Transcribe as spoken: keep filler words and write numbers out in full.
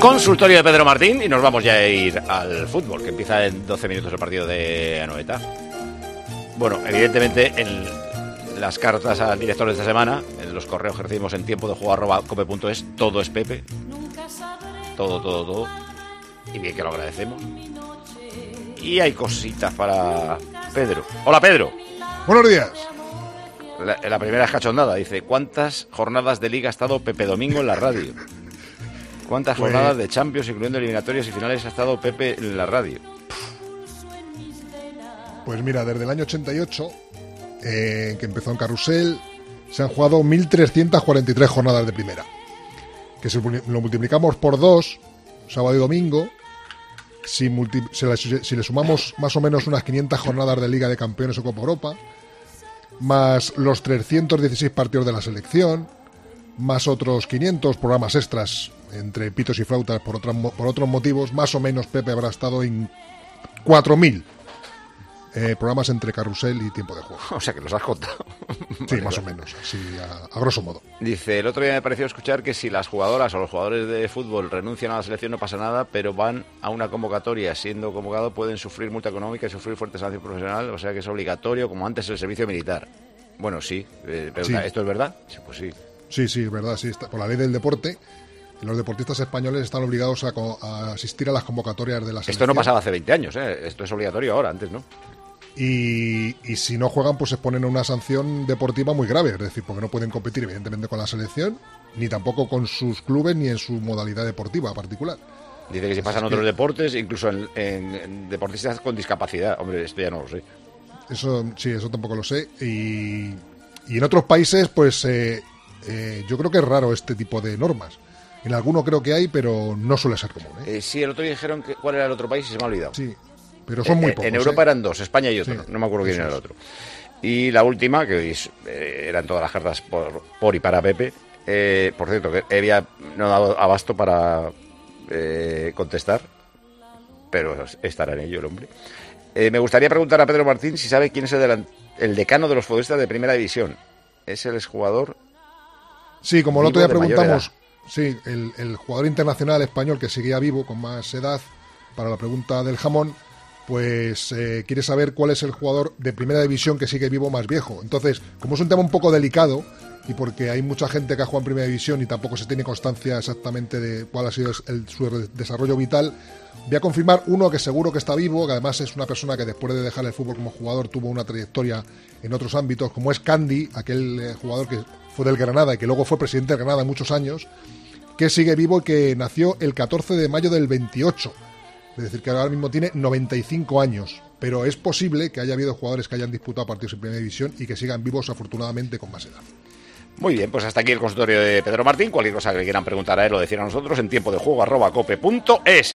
Consultorio de Pedro Martín y nos vamos ya a ir al fútbol, que empieza en doce minutos el partido de Anoeta. Bueno, evidentemente en las cartas al director de esta semana, en los correos que recibimos en tiempo de juego arroba cope punto es, todo es Pepe. Todo, todo, todo. Y bien que lo agradecemos. Y hay cositas para Pedro. Hola, Pedro. Buenos días. La, la primera es cachondada. Dice, ¿cuántas jornadas de Liga ha estado Pepe Domingo en la radio? ¿Cuántas pues... jornadas de Champions, incluyendo eliminatorias y finales, ha estado Pepe en la radio? Pues mira, desde el año ochenta y ocho, eh, que empezó en Carrusel, se han jugado mil trescientas cuarenta y tres jornadas de primera. Que si lo multiplicamos por dos, sábado y domingo, si, multi, si, le, si le sumamos más o menos unas quinientas jornadas de Liga de Campeones o Copa Europa, más los trescientos dieciséis partidos de la selección, más otros quinientos programas extras entre pitos y flautas por, otras, por otros motivos, más o menos Pepe habrá estado en cuatro mil eh, programas entre Carrusel y Tiempo de Juego. O sea que los has contado. Sí, vale, más vale. o menos, así a, a grosso modo. Dice, el otro día me pareció escuchar que si las jugadoras o los jugadores de fútbol renuncian a la selección no pasa nada, pero van a una convocatoria siendo convocado pueden sufrir multa económica y sufrir fuerte sanción profesional, o sea que es obligatorio como antes el servicio militar. Bueno, sí, eh, pero sí. ¿Esto es verdad? Sí, pues sí. Sí, sí, es verdad, sí, está, por la ley del deporte. Los deportistas españoles están obligados a, a asistir a las convocatorias de la selección. Esto no pasaba hace veinte años, ¿eh? Esto es obligatorio ahora, antes no. Y, y si no juegan, pues se ponen una sanción deportiva muy grave, es decir, porque no pueden competir evidentemente con la selección, ni tampoco con sus clubes, ni en su modalidad deportiva particular. Dice que si pasan otros que... deportes, incluso en, en, en deportistas con discapacidad. Hombre, esto ya no lo sé. Eso sí, eso tampoco lo sé. Y, y en otros países, pues eh, eh, yo creo que es raro este tipo de normas. En alguno creo que hay, pero no suele ser común, ¿eh? Eh, sí, el otro día dijeron que cuál era el otro país y se me ha olvidado. Sí, pero son muy pocos. En Europa ¿eh? eran dos, España y otro. Sí, no me acuerdo quién era el otro. Y la última, que es, eh, eran todas las cartas por, por y para Pepe. Eh, por cierto, que había no dado abasto para eh, contestar, pero estará en ello el hombre. Eh, me gustaría preguntar a Pedro Martín si sabe quién es el, delan- el decano de los futbolistas de Primera División. ¿Es el exjugador? Sí, como el otro día preguntamos... Sí, el, el jugador internacional español que seguía vivo con más edad, para la pregunta del jamón, pues eh, quiere saber cuál es el jugador de Primera División que sigue vivo más viejo. Entonces, como es un tema un poco delicado, y porque hay mucha gente que ha jugado en Primera División y tampoco se tiene constancia exactamente de cuál ha sido el, su desarrollo vital, voy a confirmar uno que seguro que está vivo, que además es una persona que después de dejar el fútbol como jugador tuvo una trayectoria en otros ámbitos, como es Candy, aquel eh, jugador que fue del Granada y que luego fue presidente del Granada muchos años, que sigue vivo y que nació el catorce de mayo del veintiocho. Es decir, que ahora mismo tiene noventa y cinco años. Pero es posible que haya habido jugadores que hayan disputado partidos en Primera División y que sigan vivos, afortunadamente, con más edad. Muy bien, pues hasta aquí el consultorio de Pedro Martín. Cualquier cosa que quieran preguntar a él o decir a nosotros en tiempo de juego arroba cope punto es.